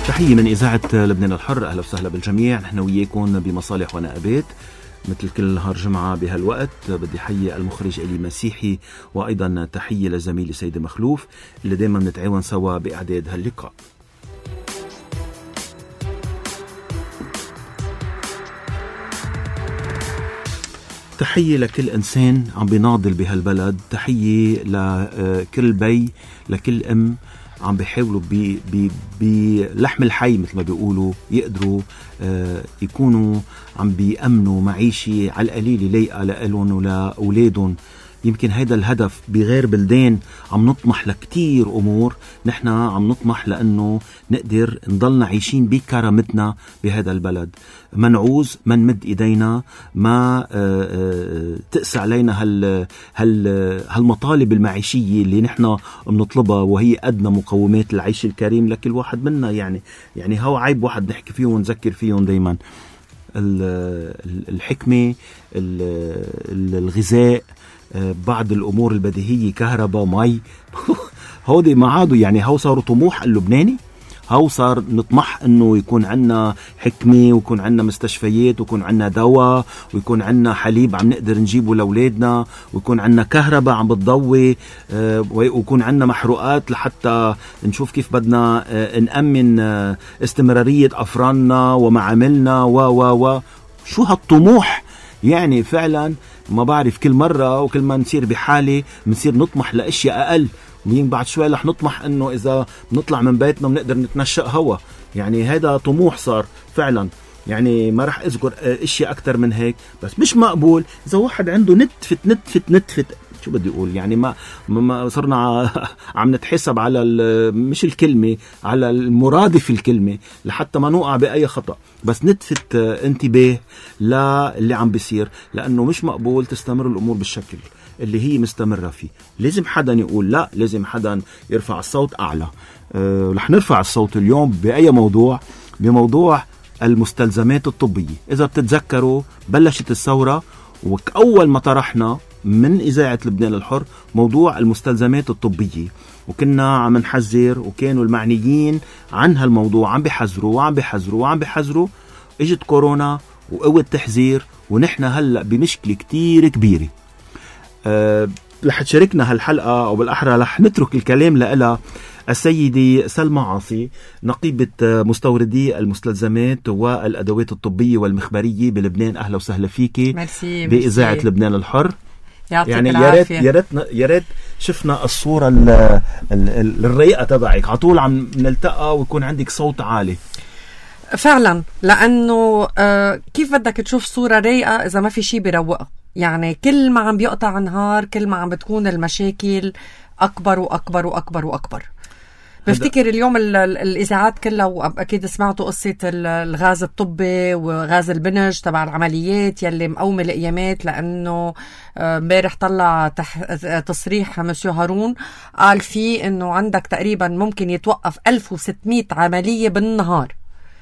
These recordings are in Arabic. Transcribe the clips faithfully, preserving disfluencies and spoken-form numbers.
تحية من إذاعة لبنان الحر. أهلا وسهلا بالجميع. نحن وياكم بمصالح ونقابات مثل كل نهار جمعة بهالوقت. بدي حيي المخرج إلي مسيحي، وأيضا تحية لزميلي سيد مخلوف اللي دايما نتعاون سوا بإعداد هاللقاء. تحية لكل إنسان عم بيناضل بهالبلد، تحية لكل بي، لكل أم عم بيحاولوا بلحم الحي مثل ما بيقولوا يقدروا آه يكونوا عم بيأمنوا معيشة على القليل لايقة لألون ولأولادهم. يمكن هيدا الهدف بغير بلدان عم نطمح لكتير أمور، نحن عم نطمح لأنه نقدر نضلنا عايشين بكرامتنا بهذا البلد، ما نعوز، ما نمد إيدينا، ما تقسى علينا هال هال هالمطالب المعيشية اللي نحن بنطلبها، وهي أدنى مقومات العيش الكريم لكل واحد منا. يعني يعني هو عيب واحد نحكي فيهم ونذكر فيهم دايما. الحكمة، الغذاء، بعض الأمور البديهية، كهرباء، مي، هودي ما عادوا، يعني هو صاروا طموح اللبناني. هو صار نطمح انه يكون عنا حكمة، ويكون عنا مستشفيات، ويكون عنا دواء، ويكون عنا حليب عم نقدر نجيبه لأولادنا، ويكون عنا كهرباء عم بتضوي، ويكون عنا محروقات لحتى نشوف كيف بدنا نأمن استمرارية أفراننا ومعاملنا و و و شو هالطموح. يعني فعلا ما بعرف، كل مرة وكل ما نصير بحالة بنصير نطمح لأشياء أقل. مين بعد شوي رح نطمح انه اذا نطلع من بيتنا بنقدر نتنشأ هوا. يعني هذا طموح صار فعلا. يعني ما رح اذكر اشياء اكتر من هيك، بس مش مقبول اذا واحد عنده نتفت نتفت نتفت شو بدي اقول، يعني ما, ما صرنا عم نتحسب على مش الكلمة، على المرادف الكلمة لحتى ما نوقع بأي خطأ. بس نتفت انتباه للي عم بيصير، لأنه مش مقبول تستمر الأمور بالشكل اللي هي مستمرة فيه. لازم حدا يقول لا، لازم حدا يرفع الصوت أعلى. أه رح نرفع الصوت اليوم بأي موضوع؟ بموضوع المستلزمات الطبية. إذا بتتذكروا بلشت الثورة، وأول ما طرحنا من إذاعة لبنان الحر موضوع المستلزمات الطبية، وكنا عم نحذر، وكانوا المعنيين عن هالموضوع عم بيحذروا وعم بيحذروا وعم بيحذروا. اجت كورونا وقوة تحذير، ونحن هلأ بمشكلة كتير كبيرة. أه رح تشاركنا هالحلقة، أو بالأحرى رح نترك الكلام لها السيدة سلمى عاصي، نقيبة مستوردي المستلزمات والأدوات الطبية والمخبرية بلبنان. أهلا وسهلا فيكي بإذاعة لبنان الحر. يعني يا ريت يا ريت يا ريت شفنا الصورة الرقيقة تبعك، على طول عم نلتقى ويكون عندك صوت عالي فعلا، لأنه آه كيف بدك تشوف صورة رايقة إذا ما في شي بيروقها؟ يعني كل ما عم بيقطع نهار كل ما عم بتكون المشاكل أكبر وأكبر وأكبر وأكبر. بفتكر اليوم الإذاعات كلها، وأكيد سمعتوا قصة الغاز الطبي وغاز البنج تبع العمليات يلي مقومة القيامات، لأنه امبارح طلع تصريح مسيو هارون قال فيه أنه عندك تقريبا ممكن يتوقف ألف وستمائة عملية بالنهار.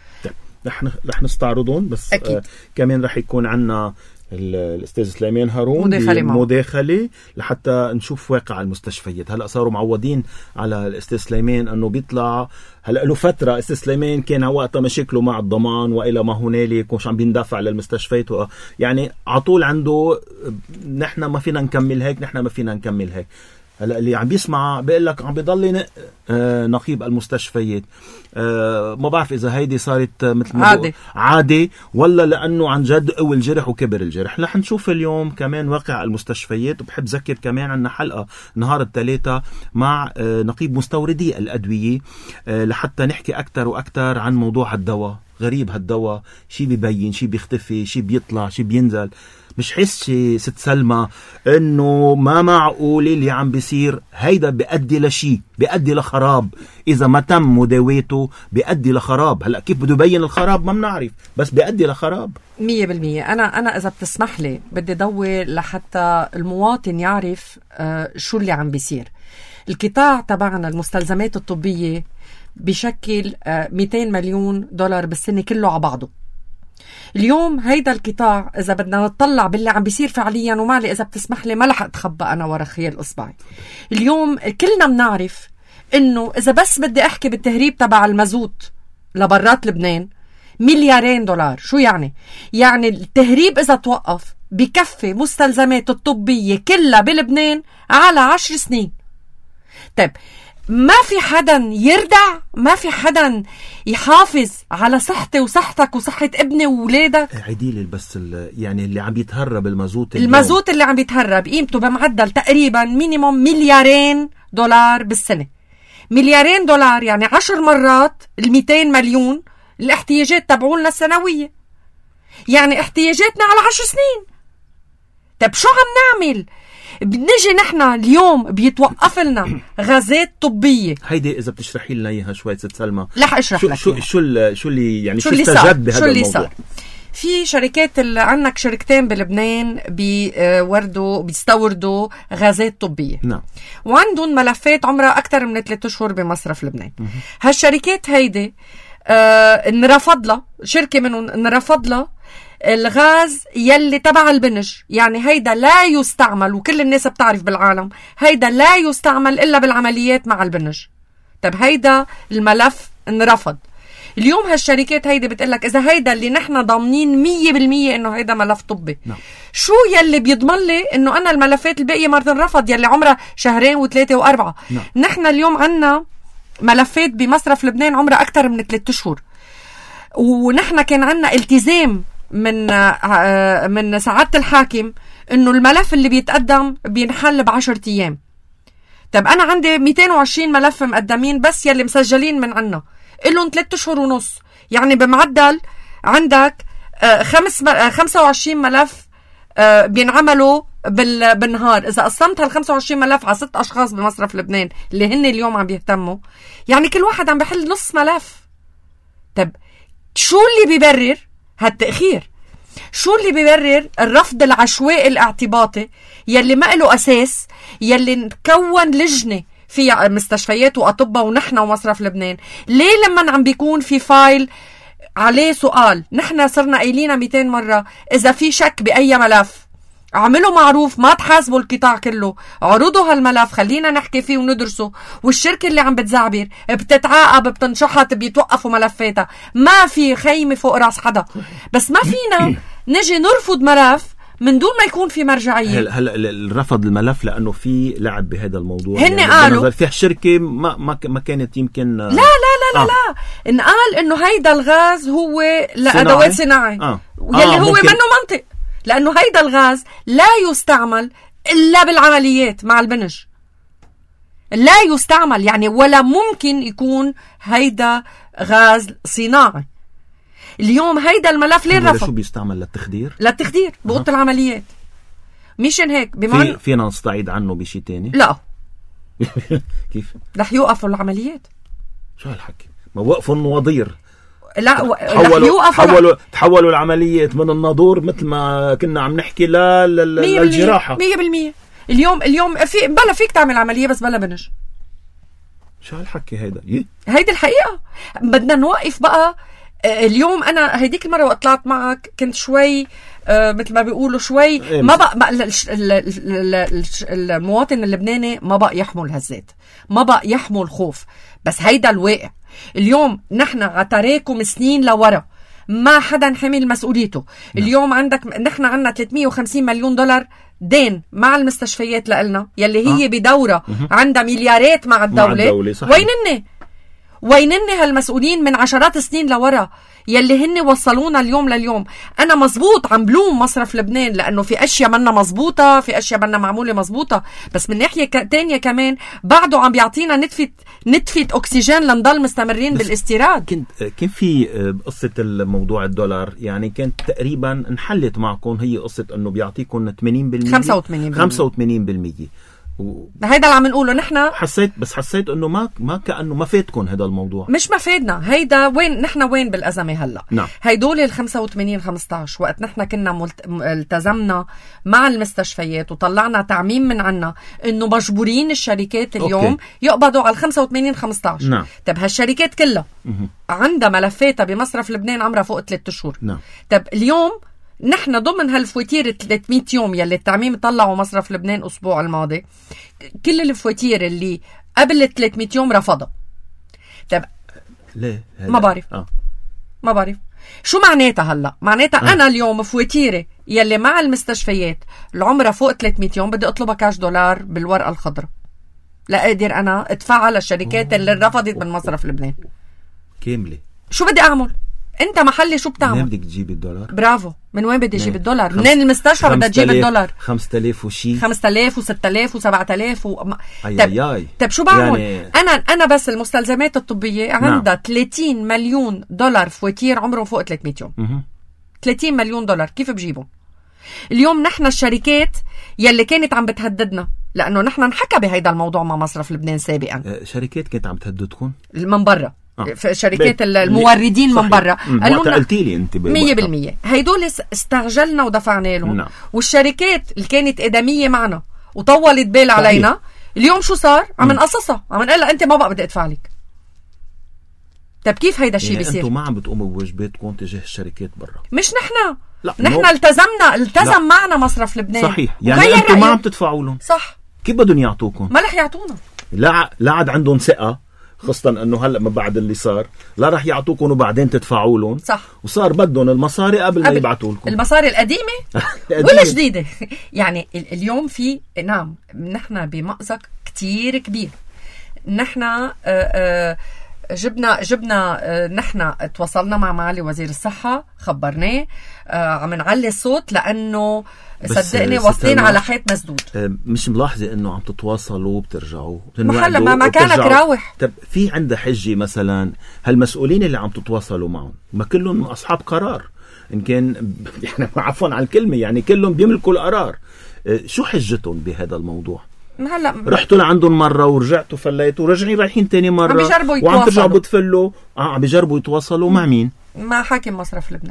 رح رح نستعرضهم، بس آه كمان رح يكون عنا الأستاذ سليمان هارون مداخلة لحتى نشوف واقع المستشفيات. هلأ صاروا معودين على الأستاذ سليمان أنه بيطلع. هلأ له فترة أستاذ سليمان كان وقتها مشاكله مع الضمان وإلى ما هنالك، ومش عم بيندفع للمستشفيات، يعني عطول عنده نحن ما فينا نكمل هيك، نحن ما فينا نكمل هيك. هلا اللي عم بيسمع بيقول لك عم بيضل نقيب المستشفيات. أه ما بعرف اذا هيدي صارت مثل ما عادي عادي ولا لانه عن جد قوي الجرح وكبر الجرح. رح نشوف اليوم كمان واقع المستشفيات، وبحب ذكر كمان عنا حلقه نهار الثلاثاء مع أه نقيب مستوردي الادويه، أه لحتى نحكي اكثر واكثر عن موضوع الدواء. غريب هالدواء، شي بيبين، شي بيختفي، شي بيطلع، شي بينزل. مش حس ست سلمى انه ما معقول اللي عم بيصير؟ هيدا بيؤدي لشي، بيؤدي لخراب. اذا ما تم مداواته بيؤدي لخراب. هلا كيف بده يبين الخراب ما بنعرف، بس بيؤدي لخراب مية بالمية. انا انا اذا بتسمح لي بدي ضوي لحتى المواطن يعرف آه شو اللي عم بيصير. القطاع تبعنا المستلزمات الطبية بشكل آه مئتين مليون دولار بالسنة كله على بعضه. اليوم هيدا القطاع إذا بدنا نطلع باللي عم بيصير فعليا، ومالي إذا بتسمح لي ما لح أتخبى أنا ورا خيال إصبعي. اليوم كلنا بنعرف إنه إذا بس بدي أحكي بالتهريب تبع المازوت لبرات لبنان مليارين دولار. شو يعني؟ يعني التهريب إذا توقف بكفي مستلزمات الطبية كلها بلبنان على عشر سنين. طيب ما في حدا يردع، ما في حدا يحافظ على صحتي وصحتك وصحة ابني وولادك. عديل بس يعني اللي عم يتهرب المازوت المازوت اللي عم يتهرب قيمته بمعدل تقريبا مينيموم مليارين دولار بالسنة. مليارين دولار يعني عشر مرات الميتين مليون الاحتياجات تبعولنا السنوية. يعني احتياجاتنا على عشر سنين. طب شو عم نعمل؟ بنجي نحن اليوم بيتوقف لنا غازات طبية. هيدي إذا بتشرحي لنا إياها شوي ست سلمى. رح أشرح شو لك شو شو اللي شو اللي يعني شو اللي استجد بهذا شو اللي الموضوع؟ صار؟ في شركات اللي عندك شركتين بلبنان بيوردوا بيستوردوا غازات طبية. نعم. وعندهم ملفات عمرها أكثر من ثلاثة أشهر بمصرف لبنان. هالشركات هيدي آه انرفض لها شركة منهم انرفض لها الغاز يلي تبع البنج. يعني هيدا لا يستعمل، وكل الناس بتعرف بالعالم هيدا لا يستعمل إلا بالعمليات مع البنج. طب هيدا الملف انرفض. اليوم هالشركات هيدا بتقلك إذا هيدا اللي نحن ضامنين مية بالمية إنه هيدا ملف طبي. نعم. شو يلي بيضمن لي إنه أنا الملفات الباقية ما تنرفض يلي عمرها شهرين وثلاثة وأربعة؟ نعم. نحن اليوم عنا ملفات بمصرف لبنان عمرها أكتر من ثلاثة أشهر، ونحن كان عنا التزام من من سعادة الحاكم إنه الملف اللي بيتقدم بينحل بعشرة أيام. طب أنا عندي مئتين وعشرين ملف مقدمين بس يلي مسجلين من عنا إلهم ثلاثة أشهر ونص. يعني بمعدل عندك خمس خمسة وعشرين ملف بينعملوا بالنهار. إذا قسمت هال خمسة وعشرين ملف على ست أشخاص بمصرف لبنان اللي هن اليوم عم بيهتموا، يعني كل واحد عم بيحل نص ملف. طب شو اللي بيبرر هالتأخير؟ شو اللي بيبرر الرفض العشوائي الاعتباطي يلي ما له أساس، يلي نكون لجنة في مستشفيات وأطباء ونحن ومصرف لبنان؟ ليه لما عم بيكون في فايل عليه سؤال نحن صرنا قايلينها مئتين مرة إذا في شك بأي ملف عملوا معروف ما تحاسبوا القطاع كله، عرضوا هالملف خلينا نحكي فيه وندرسه، والشركة اللي عم بتزعبر بتتعاقب بتنشحط بيتوقفوا ملفاتها. ما في خيمة فوق راس حدا، بس ما فينا نجي نرفض ملف من دون ما يكون في مرجعية. هلا هلا الرفض الملف لأنه في لعب بهذا الموضوع. هن يعني قالوا في شركة ما ما ما كانت يمكن لا لا لا لا, آه. لا. انقال إنه هيدا الغاز هو لأدوات صناعي آه. يلي آه. هو منه منطق، لأنه هيدا الغاز لا يستعمل إلا بالعمليات مع البنج. لا يستعمل يعني ولا ممكن يكون هيدا غاز صناعي. اليوم هيدا الملف ليه رفض؟ شو بيستعمل للتخدير؟ للتخدير بأوضة أه. العمليات. مشان هيك بمعنى في فينا نستعيد عنه بشي تاني؟ لا. كيف؟ رح يوقفوا العمليات. شو هالحكي؟ ما وقفوا النوادير. لا و... تحولوا تحولوا تحولوا العمليات من الناظور مثل ما كنا عم نحكي لا للجراحة مية بالمية. اليوم اليوم في بلا فيك تعمل عملية بس بلا بنج. شو هالحكي هيدا؟ يه؟ هيدي الحقيقة. بدنا نوقف بقى. اليوم أنا هيديك المرة وقت طلعت معك كنت شوي آه مثل ما بيقولوا شوي ما بقى, بقى المواطن اللبناني ما بقى يحمل هزات، ما بقى يحمل خوف. بس هيدا الواقع. اليوم نحن عتراكم سنين لورا ما حدا حمل مسؤوليته. اليوم عندك نحن عنا ثلاثمية وخمسين مليون دولار دين مع المستشفيات لإلنا يلي هي بدورة عندها مليارات مع الدولة. وينني وينني هالمسؤولين من عشرات سنين لورا يلي هن وصلونا اليوم لليوم. أنا مزبوط عم بلوم مصرف لبنان لأنه في أشياء منا مزبوطة، في أشياء منا معمولة مزبوطة، بس من ناحية تانية كمان بعده عم بيعطينا نتفة نتفة أكسجين لنضل مستمرين بالاستيراد. كنت كان في قصة الموضوع الدولار يعني كانت تقريبا انحلت معكم، هي قصة أنه بيعطيكم ثمانين بالمية خمسة وثمانين بالمية خمسة وثمانين بالمية و... هيدا اللي عم نقوله نحن. حسيت بس حسيت انه ما ما كانه ما فاتكم هذا الموضوع. مش ما فادنا. هيدا وين نحن وين بالازمه هلا؟ نعم. هيدول ال خمسة وثمانين خمسة عشر وقت نحن كنا ملت... التزمنا مع المستشفيات وطلعنا تعميم من عنا انه مجبورين الشركات اليوم أوكي. يقبضوا على ال خمسة وثمانين خمسة عشر. نعم. طب هالشركات كلها عندها ملفاتها بمصرف لبنان عمرها فوق ثلاثة اشهر. نعم. طب اليوم نحن ضمن هالفواتير ثلاثمية يوم يلي التعميم طلعوا مصرف لبنان الأسبوع الماضي، كل الفواتير اللي قبل ثلاثمية يوم رفضها. طب ليه؟ ما بعرف آه. ما بعرف شو معناتها. هلا معناتها أه. انا اليوم فواتيري يلي مع المستشفيات العمرة فوق ثلاثمية يوم بدي اطلبها كاش دولار بالورقة الخضراء، لا قادر انا ادفعها للشركات اللي رفضت من مصرف لبنان كاملة. شو بدي اعمل؟ انت محلي شو بتعمل؟ منين بدك تجيب الدولار؟ برافو، من وين بدي اجيب الدولار؟ منين المستشفى بدها تجيب الدولار؟ خمسة آلاف وشي خمسة آلاف وستة آلاف وسبعة آلاف و... أي طب... أي أي. طب شو بعمل؟ يعني... انا انا بس المستلزمات الطبيه عندها نعم. ثلاثين مليون دولار فواتير عمرهم فوق ثلاثمية يوم. م- ثلاثين مليون دولار كيف بجيبهم؟ اليوم نحن الشركات يلي كانت عم بتهددنا، لانه نحن انحكى بهيدا الموضوع مع مصرف لبنان سابقا. شركات كانت عم تهددكم من برا، آه. شركات الموردين من برا قالوا لنا قلتي لي انت مية بالمية هيدول استعجلنا ودفعنا لهم. نعم. والشركات اللي كانت ادميه معنا وطولت بال علينا صحيح. اليوم شو صار؟ عم نقصصها، عم نقول لها انت ما بقى بدي ادفع لك. طب كيف هيدا الشيء يعني بيصير؟ انتم ما عم بتقوموا بواجباتكم تجاه الشركات برا؟ مش نحن، نحن التزمنا التزم لا. معنا مصرف لبنان صحيح. يعني انتم ما عم تدفعوا لهم صح. كيف بدهم يعطوكم؟ ما رح يعطونا، لا لا عاد عندهم ثقه، خاصة انه هلا ما بعد اللي صار لا رح يعطوكم وبعدين تدفعوا لهم. صح. وصار بدهم المصاري قبل, قبل ما يبعثوا لكم المصاري القديمة ولا جديدة. يعني اليوم في نعم نحن بمأزق كتير كبير. نحن آآ آآ جبنا جبنا نحن تواصلنا مع معالي وزير الصحة، خبرناه، عم نعلي الصوت لأنه صدقني واصلين على حيط مسدود. مش ملاحظة انه عم تتواصلوا وبترجعوا محل ما مكانك راوح. طب في عندها حجة مثلا هالمسؤولين اللي عم تتواصلوا معهم ما كلهم اصحاب قرار، ان كان يعني عفوا على الكلمة يعني كلهم بيملكوا القرار، شو حجتهم بهذا الموضوع؟ هلا رحتوا لعندهم مرة ورجعتوا فليتوا ورجعين رايحين تاني مرة عم بيجربوا يتواصلوا وعم ترجعوا بتفلوا. اه عم بيجربوا يتواصلوا مع مين؟ مع حاكم مصرف لبنان.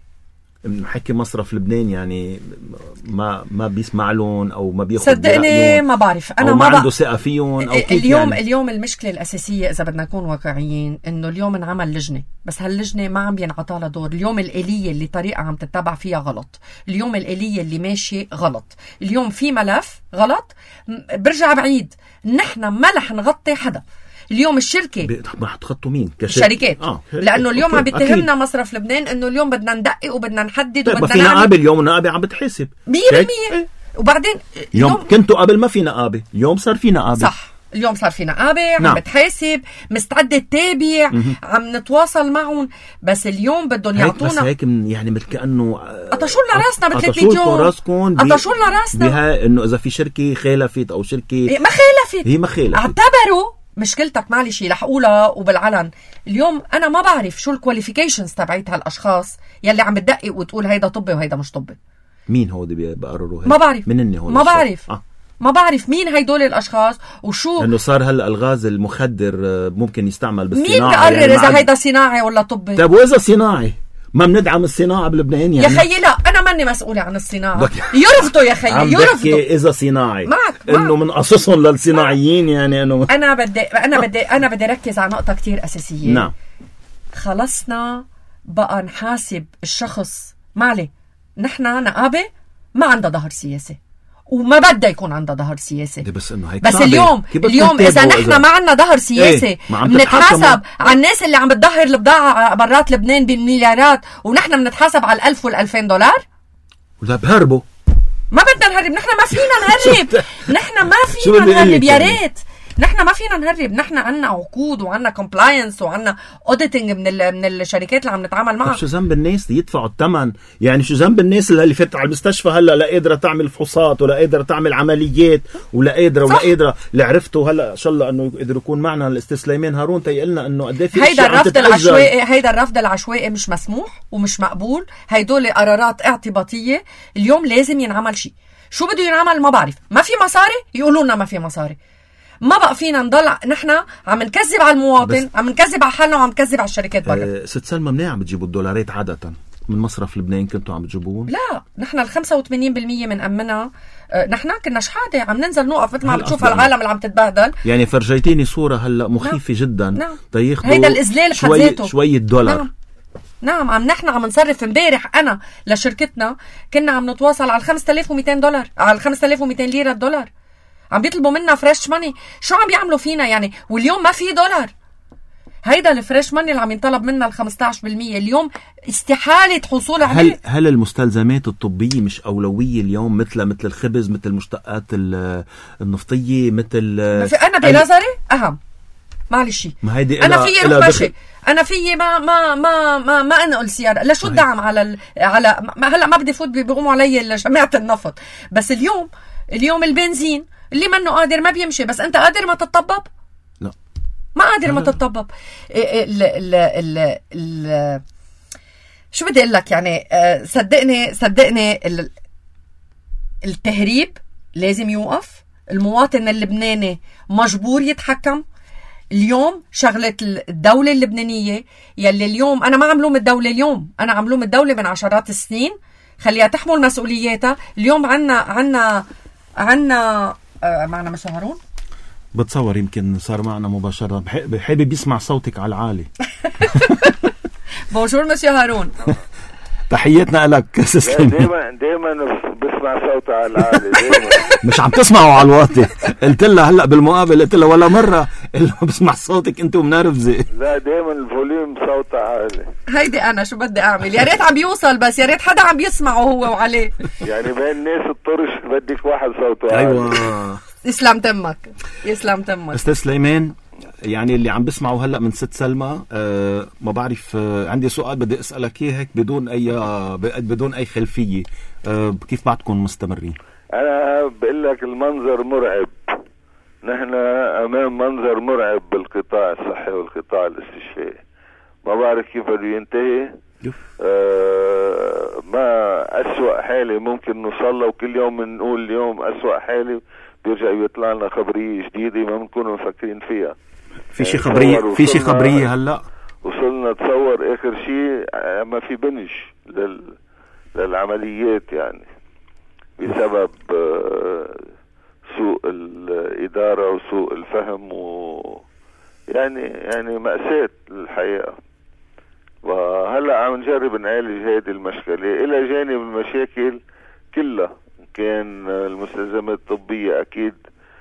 حكي مصرف لبنان يعني ما ما بيسمع لهم او ما بياخذ صدقني ما بعرف انا أو ما, ما عنده ثقه فيهم او كيف اليوم يعني؟ اليوم المشكله الاساسيه اذا بدنا نكون واقعيين انه اليوم انعمل لجنه، بس هاللجنه ما عم بينعطى لها دور. اليوم الاليه اللي طريقه عم تتبع فيها غلط، اليوم الاليه اللي ماشي غلط، اليوم في ملف غلط. برجع بعيد، نحن ما رح نغطي حدا. اليوم الشركة ما حتخطوا مين كشركات آه. لأنه اليوم عم بيتهمنا مصرف لبنان إنه اليوم بدنا ندقق وبدنا نحدد وبدنا نعمل. ما في نقابة اليوم، النقابة عم بتحاسب مية بالمية. وبعدين يوم, يوم كنتوا قبل ما في نقابة، اليوم صار في نقابة. صح، اليوم صار في نقابة عم نعم. بتحاسب، مستعدة تتابع، عم نتواصل معهم. بس اليوم بدهم يعطونا بس هيك يعني مثل كأنه قطشوا لنا راسنا بثلاثمية يوم، قطشوا لنا راسنا بها إنه إذا في شركة خالفت أو شركة ما خالفت هي ما خالفت اعتبروا مشكلتك معلش رح اقولها وبالعلن. اليوم انا ما بعرف شو الكواليفيكيشنز تبعت هالاشخاص يلي عم بتدقق وتقول هيدا طبي وهيدا مش طبي. مين هو اللي بيقرروا هيك؟ ما بعرف من هو ما بعرف آه. ما بعرف مين هيدول الاشخاص وشو انه صار هلا الغاز المخدر ممكن يستعمل بالصناعه. مين بقرر يعني اذا هيدا صناعي ولا طبي؟ طيب واذا صناعي ما بندعم الصناعه بلبنان يعني؟ يا خيي لا انا ماني مسؤوله عن الصناعه. يرفضوا يا خيي يرفضوا. اذا صناعي معك انه من قصصهم للصناعيين يعني انه انا بدي انا بدي انا بدي ركز على نقطه كتير اساسيه. نعم. خلصنا بقى نحاسب الشخص. معلي نحن نقابه ما عندها ظهر سياسي وما بدها يكون عندها ظهر سياسي. بس انه هيك بس اليوم اليوم اذا نحن ما عندنا ظهر سياسي بنتحاسب على الناس اللي عم بتظهر البضاعه برات لبنان بالمليارات ونحن بنتحاسب على الألف والألفين دولار. ولا بهربوا ما بدنا نهرب، نحن ما فينا نهرب نحن ما فينا نهرب يا ريت. نحن ما فينا نهرب، نحن عنا عقود وعنا كومبلاينس وعنا اوديتنج من من الشركات اللي عم نتعامل معها. شو ذنب الناس يدفعوا الثمن؟ يعني شو ذنب الناس اللي فاتت على المستشفى هلا لا قادره تعمل فحوصات ولا قادره تعمل عمليات ولا قادره ولا قادره اللي عرفته هلا ان شاء الله انه يقدر يكون معنا الاستاذ سليمان هارون تيقلنا انه قد ايه في هيدا الرفض العشوائي. هيدا الرفض العشوائي مش مسموح ومش مقبول. هيدول قرارات اعتباطيه. اليوم لازم ينعمل شيء. شو بده ينعمل ما بعرف. ما في مصاري يقولوا لنا ما في مصاري. ما بقى فينا نضل نحن عم نكذب على المواطن، عم نكذب على حالنا وعم نكذب على الشركات برا. أه ست سلمى منين عم بتجيبوا الدولارات عادة من مصرف لبنان؟ كنتوا عم بتجيبوهم؟ لا نحن ال خمسة وثمانين بالمية من أمنا. أه نحن كنا شحادة عم ننزل نوقف مثل ما عم بتشوف العالم اللي عم تتبهدل. يعني فرجيتيني صورة هلا مخيفة نعم. جدا. نعم. تياخدوا هيدا الإذلال بحد ذاته شوية دولار. نعم. نعم عم نحن عم نصرف. امبارح انا لشركتنا كنا عم نتواصل على خمسة آلاف ومئتين دولار، على خمسة آلاف ومئتين ليرة دولار. عم بيطلبوا منا فريش ماني. شو عم بيعملوا فينا يعني؟ واليوم ما في دولار. هيدا الفريش ماني اللي عم ينطلب منا ال خمسة عشر بالمية اليوم استحالة حصول عليه. هل هل المستلزمات الطبية مش أولوية اليوم مثل مثل الخبز، مثل المشتقات النفطية، مثل أنا بنظري أهم معلش. أنا فيي روح ماشي، أنا فيي ما ما ما ما ما أنقل سيارة لشو الدعم على ال... على ما هلا ما بدي فوت بيقوموا علي جماعة النفط. بس اليوم اليوم البنزين اللي منه قادر ما بيمشي، بس أنت قادر ما تتطبب؟ لا ما قادر ما تتطبب. ال ال ال ال شو بدي اقول لك يعني، صدقني صدقني التهريب لازم يوقف. المواطن اللبناني مجبور يتحكم. اليوم شغلة الدولة اللبنانية يلي اليوم أنا ما عملوم الدولة اليوم، أنا عملوم الدولة من عشرات السنين، خليها تحمل مسؤولياتها. اليوم عنا عنا عنا آه معنا مسيو هارون، بتصور يمكن صار معنا مباشرة، بحابب يسمع صوتك على العالي. بونجور مسيو هارون. تحياتنا لك سيستم. دايما دايما بسمع صوتها على العالي دايما. مش عم تسمعوا على الواطي. قلت لها هلا بالمقابل، قلت لها ولا مرة اللي بسمع صوتك انت ومنرفزة. لا دايما الفوليوم صوتها عالي. هيدي انا شو بدي اعمل؟ يا ريت عم بيوصل، بس يا ريت حدا عم بيسمعه هو وعليه. يعني بين الناس الطرش بدك واحد صوته عالي. ايوه يسلم تمك يسلم تمك استاذ سليمان. يعني اللي عم بسمعه هلا من ست سلمى، أه ما بعرف، أه عندي سؤال بدي اسالك اياه هيك بدون اي بدون اي خلفيه. أه كيف بعدكم مستمرين؟ انا بقول لك المنظر مرعب. نحن امام منظر مرعب بالقطاع الصحي والقطاع الاستشفائي. ما بعرف كيف بده ينتهي. أه ما اسوأ حالة ممكن نوصل له، وكل يوم بنقول اليوم اسوأ حالة، بيرجع يطلع لنا خبرية جديدة ما بنكون مفكرين فيها. في شي خبرية في شي خبرية هلا وصلنا تصور اخر شيء ما في بنج لل للعمليات، يعني بسبب سوء الإدارة وسوء الفهم، و يعني يعني مأساة الحقيقة. وهلا عم نجرب نعالج هذه المشكلة إلى جانب المشاكل كلها. كان المستلزمات الطبية أكيد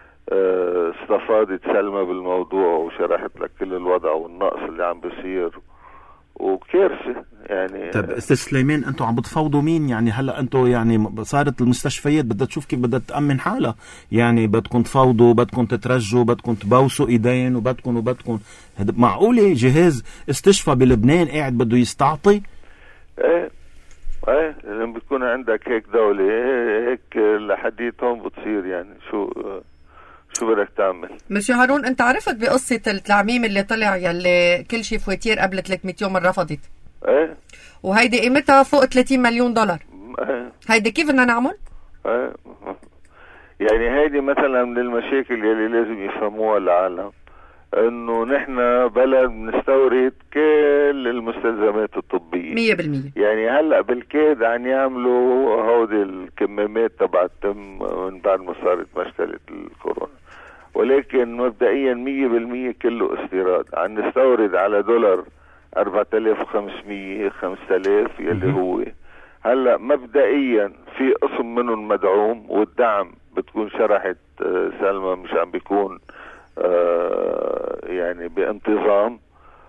استفادت سلمى بالموضوع وشرحت لك كل الوضع والنقص اللي عم بيصير وكارثة يعني. طب استاذ سليمان، انتوا عم بتفاوضوا مين؟ يعني هلا انتوا يعني صارت المستشفيات بدها تشوف كيف بدها تأمن حالها، يعني بدكم تفاوضوا، بدكم تترجوا، بدكم تبوسوا ايدين، وبدكم وبدكم معقولة جهاز استشفى بلبنان قاعد بده يستعطي؟ ايه ايه لما بيكون عندك هيك دولة هيك لحديتهم بتصير، يعني شو شو بدك تعمل؟ مسيو هارون، انت عرفت بقصة التعميم اللي طلع يلي كل شي فواتير قبل ثلاثمية يوم رفضت؟ ايه وهيدي قيمتها فوق ثلاثين مليون دولار. ايه هيدي كيف بدنا نعمل؟ ايه يعني هيدي مثلا من المشاكل يلي لازم يفهموها العالم، انه نحن بلد بنستورد كل المستلزمات الطبية مية بالمية. يعني هلأ بالكاد عم يعملوا هودي الكمامات تبع التم من بعد ما صارت مشكلة الكورونا، ولكن مبدئيا مية بالمية كله استيراد. عم نستورد على دولار أربعة آلاف وخمسمية خمسة آلاف يلي هو هلأ مبدئيا في قسم منهم مدعوم، والدعم بتكون شرحت سلمى مش عم بيكون آه يعني بانتظام،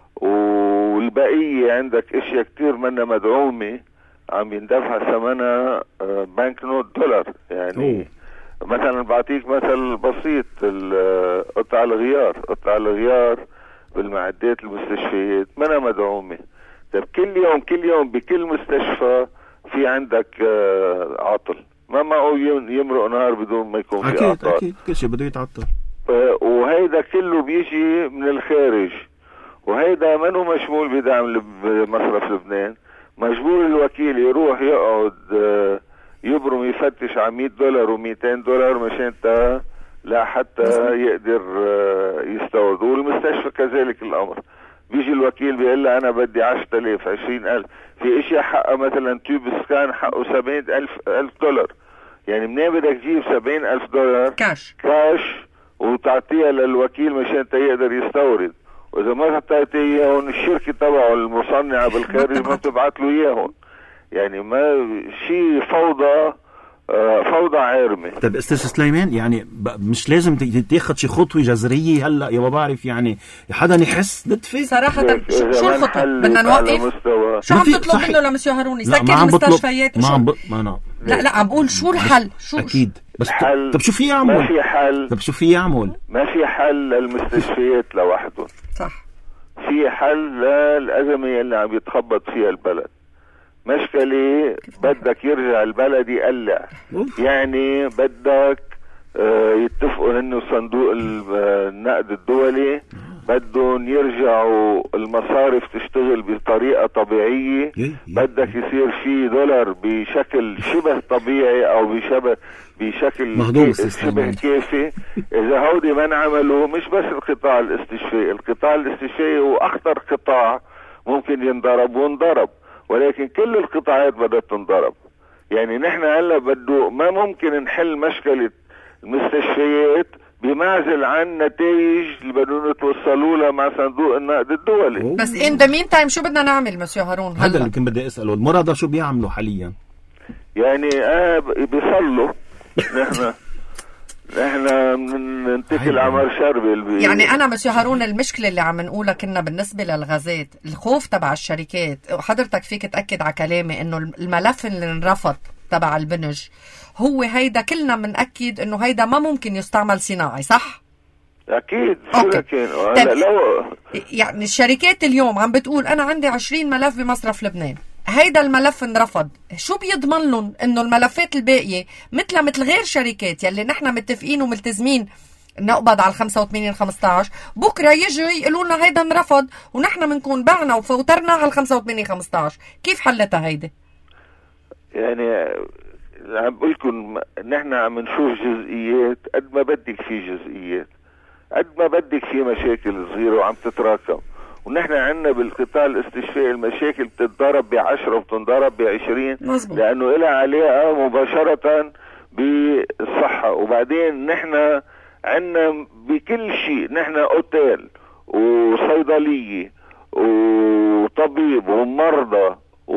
والبقية عندك اشياء كتير منها مدعومة عم يندفع ثمنها آه بانك نوت دولار. يعني أوه. مثلا بعطيك مثل بسيط، قطع الغيار قطع الغيار بالمعدات المستشفيات منها مدعومة. طب كل يوم كل يوم بكل مستشفى في عندك آه عطل، ما معقول يمرق نهار بدون ما يكون في أكيد عطل. أكيد كل شيء بده يتعطل، وهيدا كله بيجي من الخارج، وهيدا منه مشمول بدعم مصرف لبنان. مجبور الوكيل يروح يقعد يبرم يفتش على مية دولار ومئتين دولار مشان لا حتى يقدر يستورد. والمستشفى كذلك الامر، بيجي الوكيل بيقول له انا بدي عشرة آلاف عشرين ألف. في اشياء حقها مثلا تيوب سكان حقه سبعين ألف ألف دولار، يعني منين بدك تجيب سبعين ألف دولار كاش كاش وتعطيها للوكيل مشان يقدر يستورد؟ واذا ما تعطيه اياهم الشركه تبعه المصنعه بالخارج ما بتبعت له اياهم. يعني ما شيء فوضى فوضى عارمة. طيب استاذ سليمان، يعني مش لازم تاخد شي خطوة جذرية هلا يا ما بعرف، يعني حدا يحس نتفة صراحة. شو الخطوة؟ بدنا نوقف؟ شو عم تطلب منه لمسيو هارون؟ يسكر المستشفيات؟ ما عم ب... ما أنا لا لا عم بقول شو الحل؟ شو أكيد بس حل. طب شو في يعمل؟ ما في حل. طب شو في يعمل؟ ما في حل للمستشفيات لوحدهم. صح. في حل للأزمة اللي عم يتخبط فيها البلد. مشكلة بدك يرجع البلد يقلع، يعني بدك يتفقوا انه صندوق النقد الدولي بدهم يرجعوا المصارف تشتغل بطريقة طبيعية، بدك يصير في دولار بشكل شبه طبيعي او بشبه بشكل شبه كافي. اذا هودي ما انعملوا، مش بس القطاع الاستشفائي، القطاع الاستشفائي هو اخطر قطاع ممكن ينضرب وانضرب، ولكن كل القطاعات بدها تنضرب. يعني نحن هلا بده ما ممكن نحل مشكلة المستشفيات بمعزل عن نتائج اللي بدهم يتوصلوا لها مع صندوق النقد الدولي. بس ان ذا مين تايم شو بدنا نعمل مسيو هارون؟ هذا اللي كنت بدي اساله، المرضى شو بيعملوا حاليا؟ يعني اه بيصلوا. نحن نحن ننتقل عمر شربي. يعني انا مسيو هارون المشكله اللي عم نقولها كنا بالنسبه للغازات، الخوف تبع الشركات، وحضرتك فيك تاكد على كلامي انه الملف اللي انرفض تبع البنج هو هيدا كلنا بنأكد انه هيدا ما ممكن يستعمل صناعي، صح؟ اكيد. شو لكن لو يعني الشركات اليوم عم بتقول انا عندي عشرين ملف بمصرف لبنان، هيدا الملف انرفض، شو بيضمن لهم انه الملفات الباقيه مثل مثل غير شركات يلي نحن متفقين وملتزمين نقبض على خمسة وثمانين خمسة عشر، بكره يجوا يقولوا لنا هيدا انرفض ونحن بنكون بعنا وفوترنا على خمسة وثمانين خمسة عشر، كيف حلتها هيدي؟ يعني عم بقول لكم نحن عم نشوف جزئيات، قد ما بدك في جزئيات، قد ما بدك في مشاكل صغيره وعم تتراكم، ونحن عندنا بالقطاع الاستشفائي المشاكل بتتضرب بعشرة وبتنضرب بعشرين، لانه لها علاقه مباشره بالصحه. وبعدين نحن عندنا بكل شيء، نحن اوتيل وصيدليه وطبيب ومرضى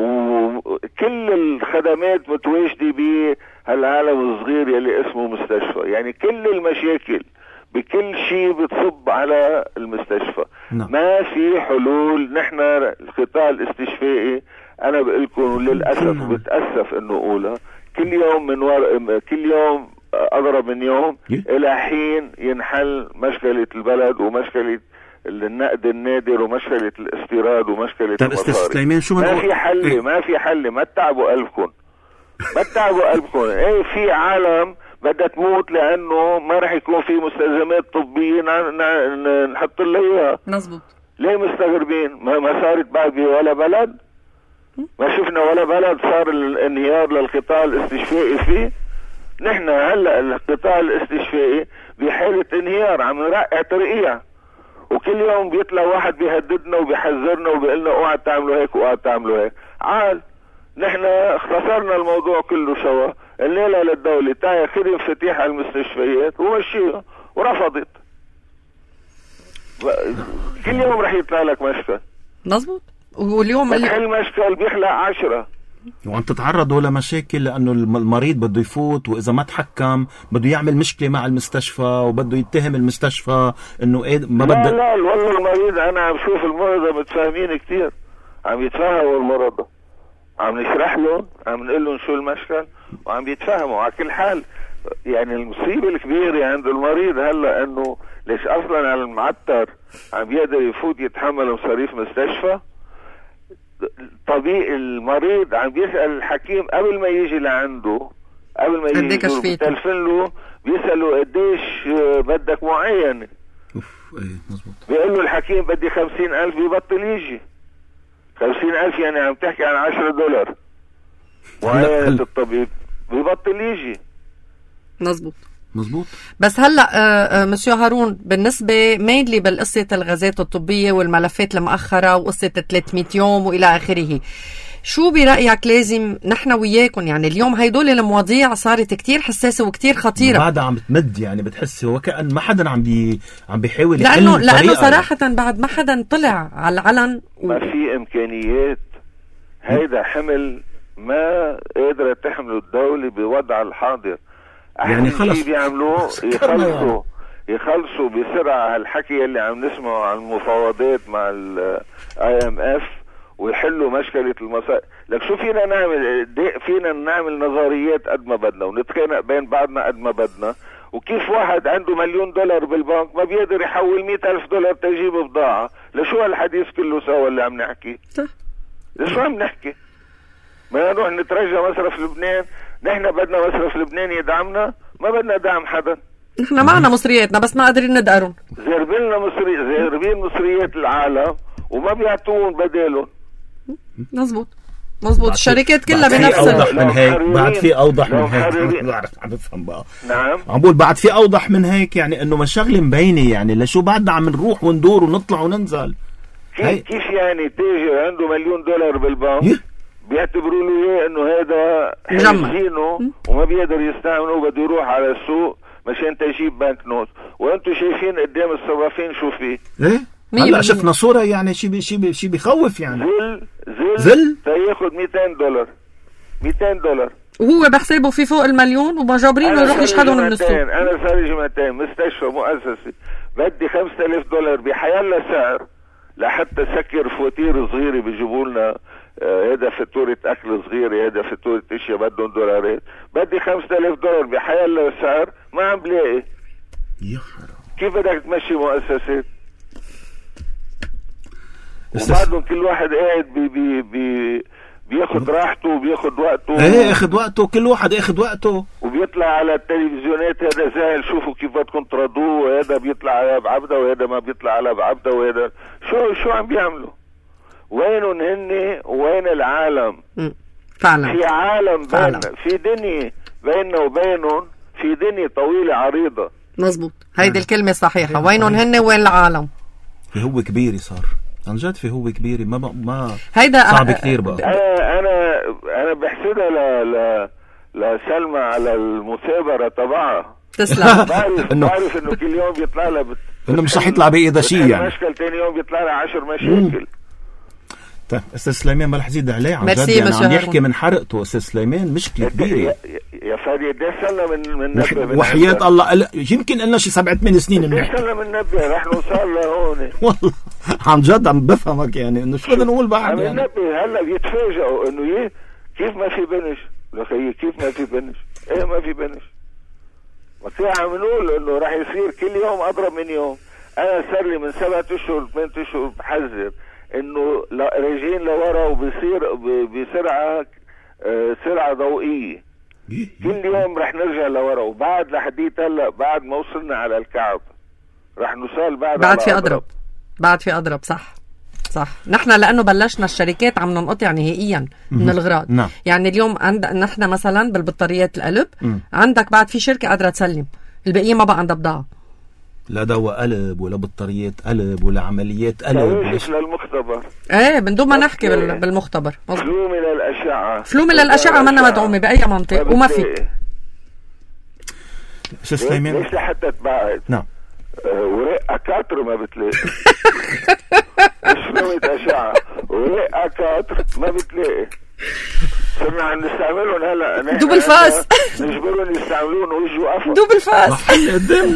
وكل الخدمات متواجده بهالعالم الصغير يلي اسمه مستشفى. يعني كل المشاكل بكل شيء بتصب على المستشفى. نعم. ما في حلول. نحن القطاع الاستشفائي انا بقول لكم للاسف بتاسف انه اقولها، كل يوم من ور... كل يوم اضرب من يوم الى حين ينحل مشكله البلد ومشكله النقد النادر ومشكله الاستيراد ومشكله طيب استاذ سليمان شو ما في حل إيه؟ ما في حل. ما تتعبوا قلبكم، ما تتعبوا قلبكم. ايه في عالم بدها تموت لانه ما راح يكون في مستلزمات طبيه نحط لها اياها. مزبوط. ليه مستغربين؟ ما, ما صارت بعد ولا بلد؟ ما شفنا ولا بلد صار الانهيار للقطاع الاستشفائي فيه؟ نحن هلا القطاع الاستشفائي بحاله انهيار، عم نرقع ترقيع، وكل يوم بيطلع واحد بيهددنا وبيحذرنا وبيقول لنا اوعى تعملوا هيك واوعى تعملوا هيك. عال نحن اختصرنا الموضوع كله سوا، الليله للدوله تعي خذي مفاتيح على المستشفيات ومشيها، ورفضت. كل يوم رح يطلع لك مشكل. مزبوط. واليوم اللي كل مشكل بيخلق عشرة، وعم تتعرضوا لمشاكل لانه المريض بده يفوت، واذا ما تحكم بده يعمل مشكله مع المستشفى وبده يتهم المستشفى انه ايه ما بده. لا لا والله المريض انا عم شوف المرضى متفاهمين كتير، عم يتفاهموا المرضى، عم نشرح لهم، عم نقول لهم شو المشكل وعم يتفاهموا. على كل حال يعني المصيبه الكبيره عند المريض هلا انه ليش اصلا على المعتر عم يقدر يفوت يتحمل مصاريف مستشفى. طبيعي المريض عم بيسأل الحكيم قبل ما يجي لعنده، قبل ما يجي بتلفن له بيسأله قديش بدك معين. بيقول له الحكيم بدي خمسين ألف، بيبطل يجي. خمسين ألف يعني عم تحكي عن عشرة دولار معاينة الطبيب، بيبطل يجي. مزبوط مزبوط. بس هلا مسيو هارون بالنسبه مينلي بالقصه الغازات الطبيه والملفات المؤخره وقصه ثلاثمية يوم والى اخره، شو برايك لازم نحن وياكم؟ يعني اليوم هيدول المواضيع صارت كتير حساسه وكتير خطيره، بعدها عم بتمد، يعني بتحسي وكأن ما حدا عم بي عم بيحاول يحل لانه لانه صراحه بعد ما حدا طلع على العلن و... ما في امكانيات. هيدا حمل ما قادرة تحمله الدولة بوضع الحاضر. يعني خلص بيعملوه يخلصوا يخلصوا بسرعة هالحكي اللي عم نسمعه عن المفاوضات مع الاي ام اف ويحلوا مشكلة المصائب. لك شو فينا نعمل؟ فينا نعمل نظريات قد ما بدنا ونتخانق بين بعضنا قد ما بدنا، وكيف واحد عنده مليون دولار بالبنك ما بيقدر يحول مئة ألف دولار تجيب بضاعة؟ لشو هالحديث كله سوا اللي عم نحكي؟ لشو عم نحكي؟ ما نروح نترجى مصرف لبنان؟ نحن بدنا مصرف لبنان يدعمنا، ما بدنا دعم حدا. نحن معنا مصرياتنا بس ما قادرين ندقرهم. زربلنا مصري زربين مصريات العالم وما بيعطون بدالهم. مزبوط مزبوط. الشركات كلها بنفس اوضح من هيك. بعد في اوضح من هيك. بعرف عم بفهم بقى. نعم عم بقول بعد في اوضح من هيك، يعني انه مشاغل مبينه، يعني لشو بعدنا عم نروح وندور ونطلع وننزل؟ كيف كيف يعني تاجر عنده مليون دولار بالبنك بيعتبروا له اياه انه هذا حاجزينه وما بيقدر يستعمله وبده يروح على السوق مشان تجيب بنك نوت، وانتم شايفين قدام الصرافين شو فيه؟ ايه هلا شفنا صوره يعني شيء شيء شيء بخوف، يعني زل زل زل تاخذ مئتين دولار مئتين دولار وهو بحسابه في فوق المليون ومجابرينه يروح يشحدهم من السوق. انا صار لي جمعتين مستشفى مؤسسي بدي خمسة آلاف دولار بحيالله سعر لحتى سكر فواتير صغيره بيجيبوا لنا هذا فاتورة أكل صغيرة، هذا فاتورة أشياء بدهم دولارات، بدي خمسة آلاف دولار بحيالله سعر ما عم بلاقي. يا حرام كيف بدك تمشي مؤسسات؟ وبعدهم كل واحد قاعد بي بي بي بياخد راحته وبياخد وقته. ايه اخد وقته، كل واحد اخد وقته وبيطلع على التلفزيونات هذا زعل شوفوا كيف بدكم ترضوه، وهذا بيطلع على بعبده وهذا ما بيطلع على بعبده، وهذا شو شو عم بيعملوا؟ وينهم هن وين العالم؟ فعلا في عالم بين في دنيا بيننا وبينهم، في دنيا طويلة عريضة. مزبوط هيدي الكلمة صحيحة. وينهم هن وين العالم؟ في هو كبيري صار عن جد، في هو كبيري ما ما هيدا صعب كثير بقى. انا انا انا بحسدها ل ل لسلمى على المثابرة تبعها. تسلم. بعرف انه بعرف انه كل يوم بيطلع لها بت... انه مش رح يطلع بايدها شيء يعني. مشكل ثاني يوم بيطلع لها عشر مشاكل. طيب استاذ سليمان ما رح زيد عليه عن جد، يعني عم يحكي من حرقته استاذ سليمان مشكله كبيره. يا فادي قديش صرنا من من نبه وحياة الله يمكن قلنا شي سبعة ثمان سنين قديش صرنا من نبه رح نوصل لهون. والله عن جد عم بفهمك، يعني انه شو بدنا نقول بعد يعني. عم نبه هلا بيتفاجئوا انه ايه كيف ما في بنش. لخيي كيف ما في بنش؟ ايه ما في بنش. وكيف عم نقول انه رح يصير كل يوم اضرب من يوم. انا صار لي من سبعة اشهر ثمان اشهر بحذر انه راجعين لورا وبصير بسرعه سرعه ضوئيه. كل يوم رح نرجع لورا، وبعد لحديت هلا بعد ما وصلنا على الكعب رح نوصل بعد بعد في اضرب. اضرب بعد في اضرب صح صح. نحن لانه بلشنا الشركات عم ننقطع نهائيا من الغراض. نعم. يعني اليوم عند نحن مثلا بالبطاريات القلب م. عندك بعد في شركه قادره تسلم، البقيه ما بقى عندها بضاعه. لا دواء قلب ولا بطاريات قلب ولا عمليات قلب ولا للمختبر. ايه من دون ما نحكي بالمختبر. فلوم للاشعه فلوم للاشعه منا مدعومه باي منطق وما في. شو سليمان ليش لحتى تبعد؟ نعم. أه ورقه كاتر ما بتلاقي. فلومة اشعه ورقه كاتر ما بتلاقي. صرنا عم نستعملهم هلا دوب الفاس، نجبرهم يستعملون ويجوا قفا دوب الفاس قدامنا.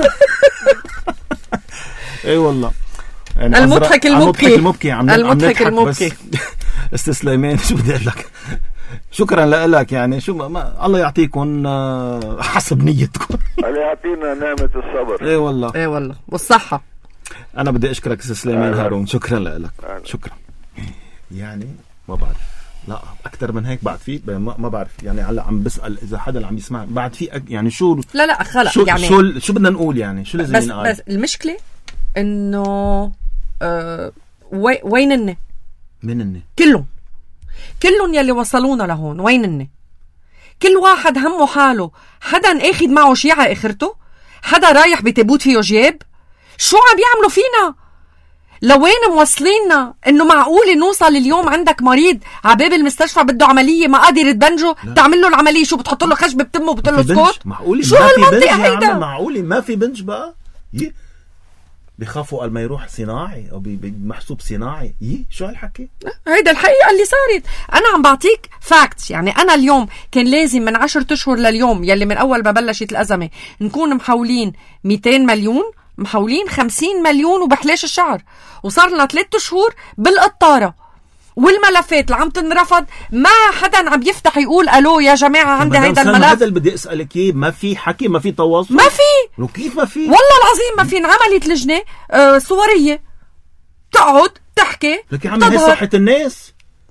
اي والله يعني المضحك المبكي المبكي عم المضحك المبكي. استاذ سليمان شو بدي اقول لك، شكرا لك، يعني شو ما, ما الله يعطيكم حسب نيتكم. الله يعطينا نعمه الصبر. اي والله اي والله والصحه. انا بدي اشكرك استاذ سليمان هارون، شكرا لك. شكرا. يعني ما بعرف، لا اكثر من هيك بعد في ما بعرف، يعني هلا عم بسال اذا حدا عم يسمع بعد في يعني شو. لا لا خلق شو يعني شو شو بدنا نقول، يعني شو لازم نقول. بس بس المشكله انه آه وي وينن منن كلهم كلهم يلي وصلونا لهون وينن. كل واحد همه حاله، حدا اخذ معه شيء على اخرته، حدا رايح بتابوت فيه جيب. شو عم بيعملوا فينا؟ لوين موصليننا؟ انه معقول نوصل اليوم عندك مريض عباب المستشفى بده عمليه ما قادر تبنجه، تعمل له العمليه شو بتحط له خشب بتمه وبتقول له اسكت؟ معقول شو هالمنطقه هيدا؟ معقول ما في بنج بقى؟ يه بخافوا قال ما يروح صناعي او بمحسوب صناعي. يه شو هالحكي؟ هيدا الحقيقه اللي صارت. انا عم بعطيك فاكتس. يعني أنا اليوم كان لازم من عشرة أشهر لليوم يلي من أول ما بلشت الأزمة نكون محولين مئتين مليون، محولين خمسين مليون وبحلاش الشعر، وصار لنا ثلاثة شهور بالقطارة، والملفات اللي عم تنرفض ما حدا عم يفتح يقول الو يا جماعه عندي هيدا الملف. هذا اللي بدي اسالك اياه، ما في حكي، ما في تواصل، ما في. لو كيف ما في؟ والله العظيم ما في. انعملت لجنه آه صوريه تقعد تحكي لك عم هي صحه الناس.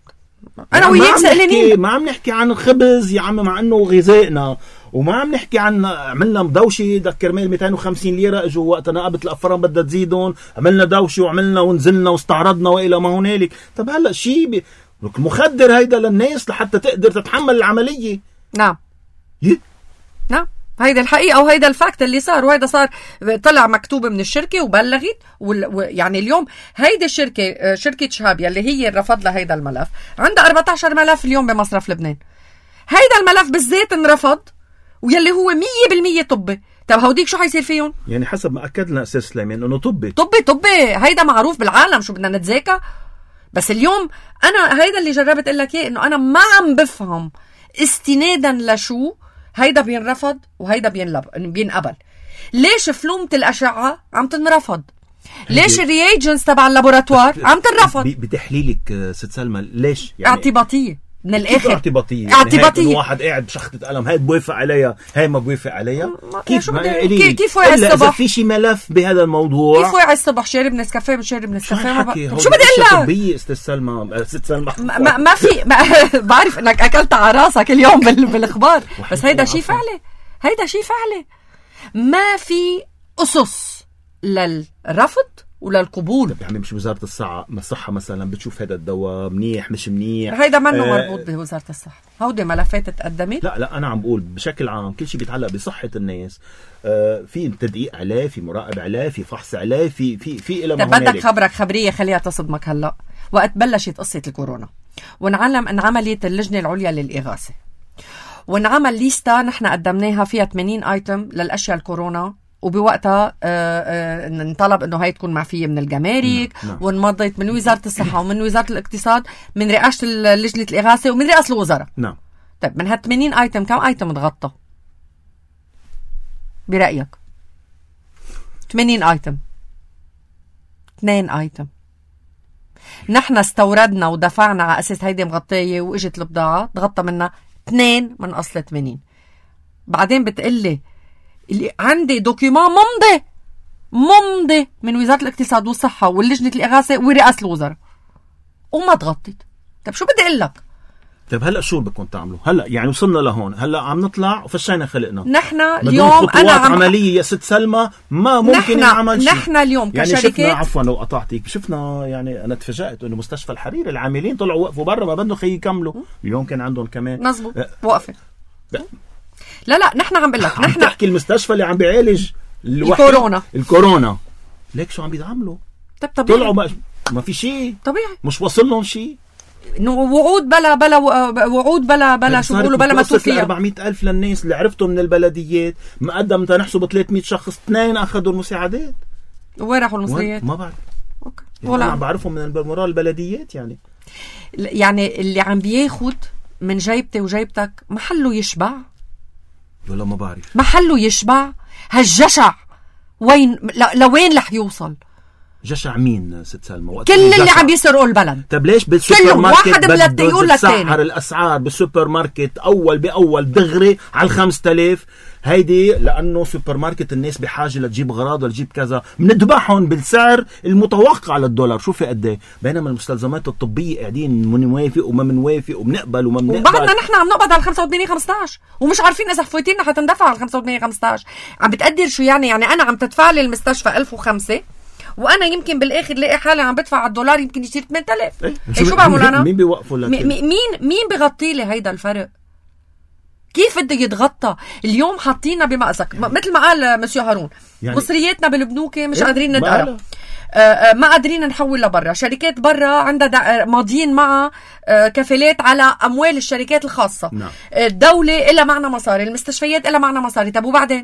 انا وياك سألنين، ما عم نحكي عن الخبز يا عم مع انه غذائنا، وما عم نحكي عن عملنا دوشه دك كرمال مئتين وخمسين ليره اجوا وقت نقابه الافران بدها تزيدهم، عملنا دوشه وعملنا ونزلنا واستعرضنا والى ما هنالك. طب هلا شيء بي... مخدر هيدا للناس لحتى تقدر تتحمل العمليه. نعم يه؟ نعم هيدا الحقيقه وهيدا الفاكت اللي صار، وهيدا صار طلع مكتوب من الشركه وبلغت وال... و... يعني اليوم هيدا الشركه شركه شهابيا اللي هي رفض لها هيدا الملف عندها أربعة عشر ملف اليوم بمصرف لبنان. هيدا الملف بالذات انرفض ويلي هو مية بالمية طبي. طب هوديك شو حيصير فيهم؟ يعني حسب ما اكد لنا استاذ سليمان انه طبي طبي طبي هيدا معروف بالعالم، شو بدنا نتذاكى؟ بس اليوم انا هيدا اللي جربت اقول لك اياه، انه انا ما عم بفهم استنادا لشو هيدا بينرفض وهيدا بينلب بينقبل. ليش فلومة الاشعه عم تنرفض؟ ليش الرياجنس تبع اللابوراتوار عم تنرفض؟ بتحليلك ست سلمى ليش؟ يعني اعتباطيه من الاخر. اعتباطيه اعتباطيه يعني واحد قاعد بشخطه قلم، هاي بوافق عليها هاي ما بوافق عليها. كيف كيف وعي الصبح؟ اذا في شي ملف بهذا الموضوع كيف وعي الصبح شارب نسكافيه بشارب نسكافيه ما بقى. شو بدي اقول لك؟ طبيه استاذ سلمى ست سلمى ما, ما في ما بعرف انك اكلت على راسك اليوم بالاخبار، بس هيدا شيء فعلي، هيدا شيء فعلي. ما في اسس للرفض وللقبول. يعني مش وزارة الصحة الصحة مثلا بتشوف هذا الدواء منيح مش منيح؟ هيدا منه آه مربوط بوزارة الصحة، هودي ملفات تقدمت. لا لا أنا عم بقول بشكل عام كل شيء بيتعلق بصحة الناس. آه في تدقيق عليه، في مراقبة عليه، في فحص عليه، في في في إلى ما هنالك. بدك خبرك خبرية خليها تصدمك هلا. وقت بلشت قصة الكورونا وانعلم انعملت اللجنة العليا للإغاثة وانعمل ليستا نحن قدمناها فيها ثمانين ايتم للأشياء الكورونا، وبوقتها انطلب انه هاي تكون معفيه من الجمارك. نعم. وانمضت من وزاره الصحه ومن وزاره الاقتصاد من رئاسه لجنه الاغاثه ومن رئاسه الوزراء. نعم. طيب من هال ثمانين ايتم كم ايتم تغطى برايك؟ ثمانين ايتم، اثنين ايتم نحن استوردنا ودفعنا على اساس هيدي مغطيه واجت البضاعه تغطى منها اثنين من اصل ثمانين. بعدين بتقلي اللي عندي دوكيومان ممضي ممضي من وزارة الاقتصاد والصحة واللجنة الإغاثة ورئاسة الوزراء وما تغطيت. طب شو بدي أقول لك؟ طب هلا شو بدكم تعملوا؟ هلا يعني وصلنا لهون، هلا عم نطلع وفشينا خلقنا. نحن اليوم أنا عم عملية يا ست سلمى ما ممكن نعمل شيء. نحن اليوم يعني كشركات شفنا عفوا لو قطعتك، شفنا يعني أنا تفاجأت إنه مستشفى الحرير العاملين طلعوا وقفوا برا ما بدهم خي يكملوا. اليوم كان عندهم كمان مزبوط أه وقفة. لا لا نحن عم بقول لك نحن تحكي المستشفى اللي عم بيعالج الكورونا الكورونا ليك شو عم بيتعاملوا؟ طب طبيعي طلعوا ما, ما في شيء طبيعي، مش واصل لهم شيء، وعود بلا بلا وعود بلا بلا شو بيقولوا بلا ما توفيها. أربعمئة ألف للناس اللي عرفتهم من البلديات مقدم تنحسب ثلاثمئة شخص، اثنين اخذوا المساعدات. وين راحوا المصريات؟ ما بعرف. اوكي يعني ولا عم بعرفهم من المرور البلديات. يعني يعني اللي عم بياخد من جيبتي وجيبتك محله يشبع ولا ما بعرف محله يشبع. هالجشع وين لوين رح يوصل؟ جشع مين ست سلمى؟ كل اللي جشع. عم يسرقوا البلد. طب ليش بالسوبر ماركت بدهم تسعر الاسعار بالسوبر ماركت اول باول دغري على خمسة آلاف؟ هيدي لانه سوبر ماركت الناس بحاجه لتجيب غراض ولا تجيب كذا، بندبحهم بالسعر المتوقع للدولار. شوفي قد ايه، بينما المستلزمات الطبيه قاعدين منوافق وما منوافق وبنقبل وما بنقبل، وبعدنا نحن عم نقبض على خمسة وثمانين خمسة عشر ومش عارفين اذا فويتينا حتندفع على خمسة وثمانين خمسة عشر. عم بتقدر شو يعني؟ يعني انا عم تدفع لي المستشفى ألف وخمسة وانا يمكن بالاخر لاقي حالي عم بدفع على الدولار يمكن يصير ثمانية آلاف. ايه شو, شو بعمل انا؟ مين بيوقفوا لك؟ مين مين بيغطي لي هيدا الفرق؟ كيف بده يتغطى؟ اليوم حاطينا بمأزق مثل ما قال مسيو هارون، يعني مصرياتنا بالبنوك مش قادرين ندقرا، آه ما قادرين نحول لبرا. شركات برا عندها ماضيين مع آه كفالات على اموال الشركات الخاصه. نعم. الدوله إلها معنا مصاري، المستشفيات إلها معنا مصاري. طب وبعدين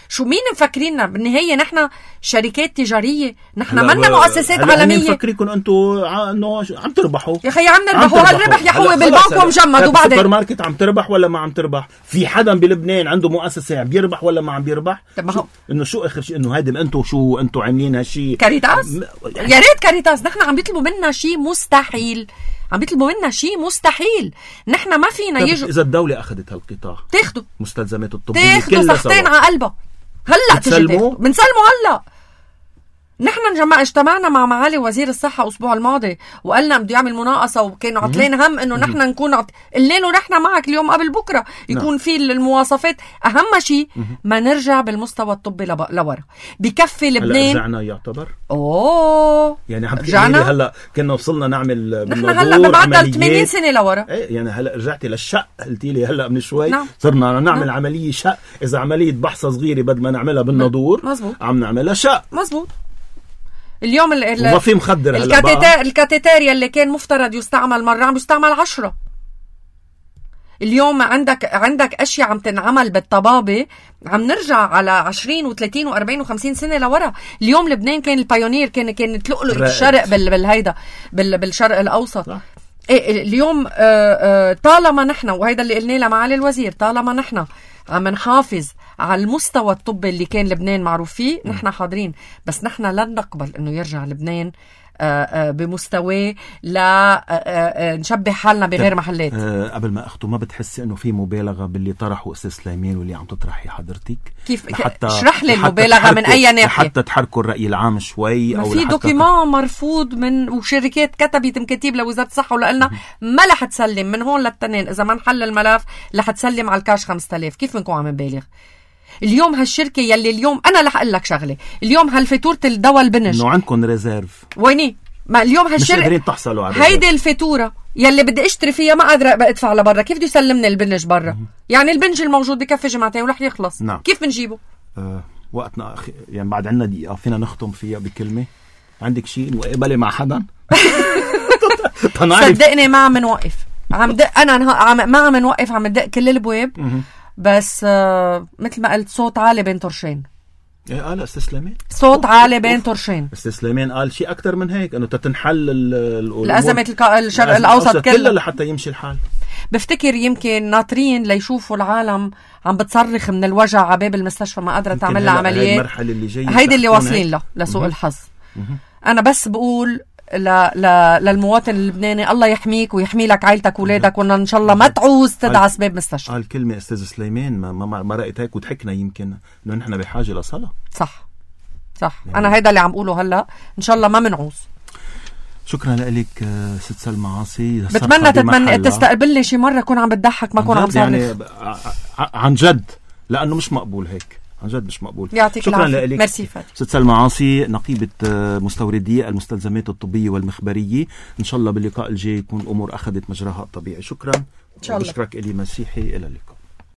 شو مين مفكريننا بالنهايه؟ نحن شركات تجاريه، نحن منا مؤسسات هلا عالميه. هلا مفكريكم انتم انه عم تربحوا يا خيي عم نربحوا، هالربح يا حوي بالبنك ومجمد. وبعدين السوبر ماركت عم تربح ولا ما عم تربح؟ في حدا بلبنان عنده مؤسسه عم بيربح ولا ما عم بيربح؟ طب هو انه شو اخر شيء انه هيدا انتم شو انتم عاملين هالشيء كاريتاس م... يعني يا ريت كاريتاس. نحن عم بيطلبوا منا شيء مستحيل، عم بيطلبوا منا شيء مستحيل. نحن ما فينا يجوا. اذا الدوله اخذت هالقطاع تاخده مستلزمات الطبيه تاخده سخطين على قلبها هلا بتسلموا بنسلمه هلا. نحن جماعة اجتمعنا مع معالي وزير الصحة الأسبوع الماضي وقالنا بده يعمل مناقصة، وكانوا عطلين هم إنه نحن نكون عط... قلنا له نحن معك اليوم قبل بكرة يكون في المواصفات. أهم شيء ما نرجع بالمستوى الطبي لب... لورا. بكفي لبنان هلا رجعنا يعتبر أوه يعني عم رجعنا. هلا كنا وصلنا نعمل نحن هلا بمعدل ثمانين سنة لورا. ايه يعني هلا رجعتي للشق قلتي لي هلا من شوي. نعم. صرنا نعمل نعم. عملية شق. إذا عملية بحصة صغيرة بدل ما نعملها بالنادور مزبوط. عم نعملها شق. مزبوط. اليوم ال ال وما في مخدر هلا الكاتيتير الكاتيتير يلي كان مفترض يستعمل مرة عم يستعمل عشرة. اليوم عندك عندك اشياء عم تنعمل بالطبابة عم نرجع على عشرين وثلاثين وأربعين وخمسين سنة لورا. اليوم لبنان كان البايونير، كان كان تلقلق الشرق بال بالهيدا بال بالشرق الاوسط. صح. إيه اليوم آآ آآ طالما نحن، وهيدا اللي قلنا لمعالي الوزير، طالما نحن عم نحافظ على المستوى الطبي اللي كان لبنان معروف فيه، نحن حاضرين. بس نحن لن نقبل انه يرجع لبنان بمستوى لا نشبه حالنا بغير محلات. أه قبل ما اخته، ما بتحسي انه في مبالغه باللي طرحه استاذ سليمان واللي عم تطرحي حضرتك؟ كيف اشرح لي المبالغه من اي ناحيه؟ حتى تحركوا الراي العام شوي، او في دوكيمان مرفوض من وشركات كتبت مكاتيب لوزاره الصحه ولقلنا ما رح تسلم من هون للتنين اذا ما نحل الملف، رح تسلم على الكاش خمسة آلاف. كيف بنكون عم نبالغ؟ اليوم هالشركة يلي اليوم أنا رح أقول لك شغلة، اليوم هالفاتورة الدواء البنج إنه عندكم ريزيرف ويني؟ ما اليوم هالشركة مش قادرين تحصلوا على هيدي الفاتورة يلي بدي اشتري فيها ما قادرة ادفع لبرا. كيف بده يسلمني البنج برا؟ يعني البنج الموجود بكفي جمعتين ورح يخلص. نعم. كيف بنجيبه؟ أه وقتنا أخي يعني بعد عنا دقيقة، فينا نختم فيها بكلمة. عندك شيء مقابلة مع حدا؟ صدقني ما عم نوقف، عم دق أنا عم ما عم نوقف، عم دق كل البواب. بس آه مثل ما قلت صوت عالي بين طرشين. ايه قال استاذ سليمان صوت عالي بين طرشين. استاذ سليمان قال شيء اكثر من هيك، انه تتنحل الازمه الشرق الاوسط كله لحتى يمشي الحال. بفتكر يمكن ناطرين ليشوفوا العالم عم بتصرخ من الوجع على باب المستشفى ما قادره تعمل لها عمليات. المرحله اللي جايه هيدي اللي واصلين له لسوء الحظ. انا بس بقول ل... ل... للمواطن اللبناني الله يحميك ويحمي لك عائلتك واولادك، وان شاء الله ما تعوز تدعس باب مستشفى. قال كلمه استاذ سليمان ما ما, ما رأيت هيك وضحكنا، يمكن انه نحن بحاجه لصلاه. صح صح يعني. انا هيدا اللي عم بقوله هلا، ان شاء الله ما منعوز. شكرا لك ست سلمى عاصي. بتمنى تتمنى تستقبلني شي مره كون عم بتضحك ما كون عم صارخ يعني عن جد، لانه مش مقبول هيك، عن جد مش مقبول. يعطيك شكرا لك. ميرسي فادي. ست سلمى عاصي نقيبة مستوردي المستلزمات الطبية والمخبرية. إن شاء الله باللقاء الجاي يكون الأمور أخذت مجراها الطبيعي. شكرا. إن شاء الله. بشكرك إلي مسيحي. إلى اللقاء.